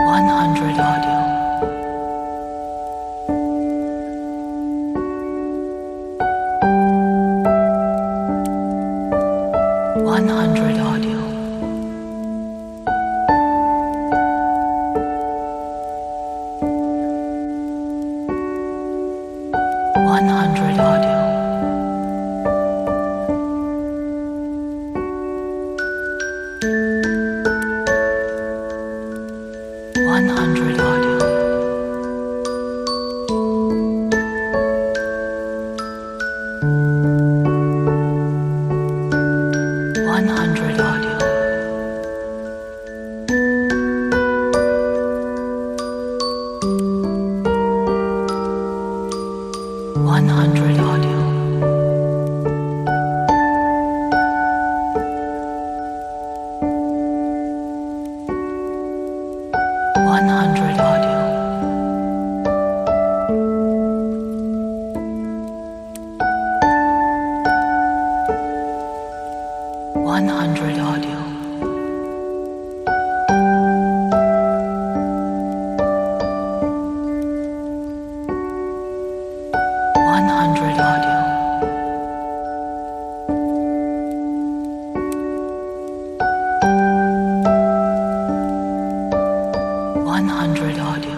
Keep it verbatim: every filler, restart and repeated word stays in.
one hundred audio. one hundred audio. one hundred audio. one hundred audio. one hundred audio. one hundred audio. one hundred audio. one hundred audio. one hundred audio. one hundred audio.